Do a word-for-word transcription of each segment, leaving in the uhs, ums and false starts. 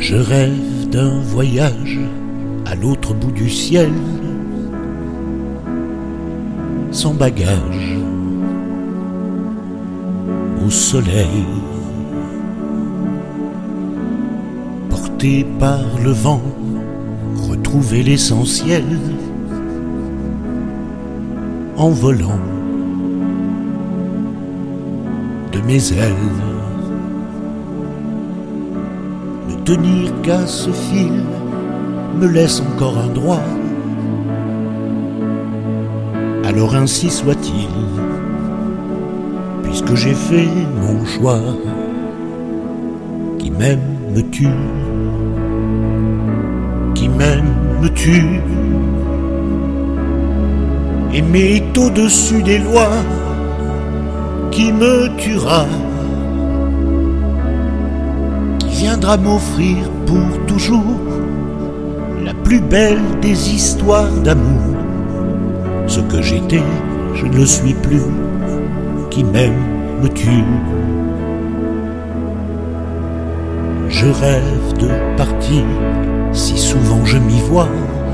Je rêve d'un voyage à l'autre bout du ciel, sans bagage, au soleil, porté par le vent, retrouver l'essentiel, en volant de mes ailes. Ne tenir qu'à ce fil me laisse encore un droit. Alors ainsi soit-il, puisque j'ai fait mon choix. Qui m'aime me tue, qui m'aime me tue. Aimer est au-dessus des lois. Qui me tuera, qui viendra m'offrir pour toujours la plus belle des histoires d'amour. Ce que j'étais, je ne le suis plus. Qui m'aime me tue. Je rêve de partir, si souvent je m'y vois.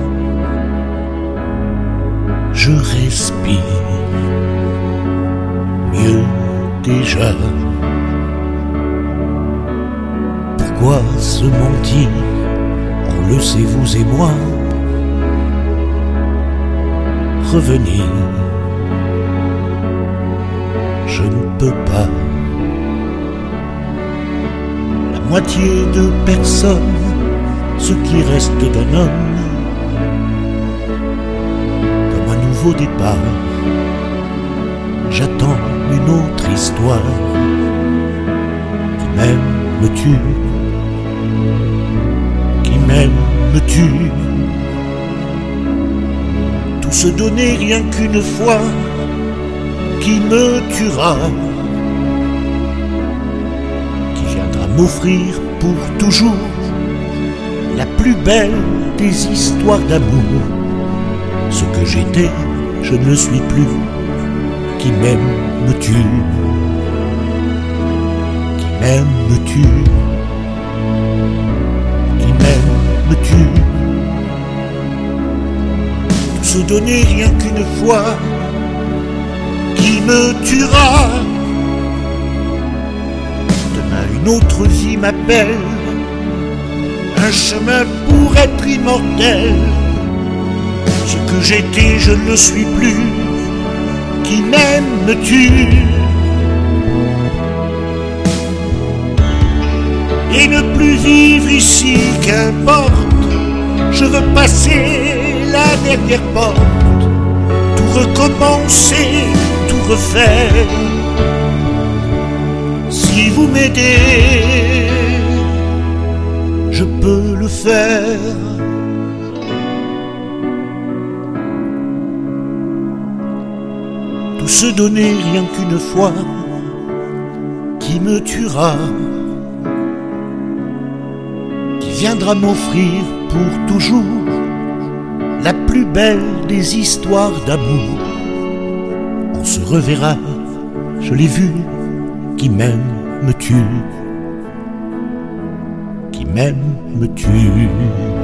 Je respire mieux déjà. Pourquoi se mentir? On le sait, vous et moi. Revenir, je ne peux pas. La moitié de personnes, ce qui reste d'un homme, comme un nouveau départ. J'attends une autre histoire. Qui m'aime me tue, qui m'aime me tue. Tout se donner rien qu'une fois. Qui me tuera, qui viendra m'offrir pour toujours la plus belle des histoires d'amour. Ce que j'étais, je ne le suis plus. Qui m'aime me tue, qui m'aime me tue, qui m'aime me tue. Tout se donner rien qu'une fois. Qui me tuera. Demain une autre vie m'appelle, un chemin pour être immortel. Ce que j'étais, je ne le suis plus. Qui m'aime me tue. Et ne plus vivre ici, qu'importe. Je veux passer la dernière porte. Tout recommencer, tout refaire. Si vous m'aidez, je peux le faire. Tout se donner rien qu'une fois. Qui me tuera, qui viendra m'offrir pour toujours la plus belle des histoires d'amour. On se reverra, je l'ai vu. Qui m'aime me tue, qui m'aime me tue.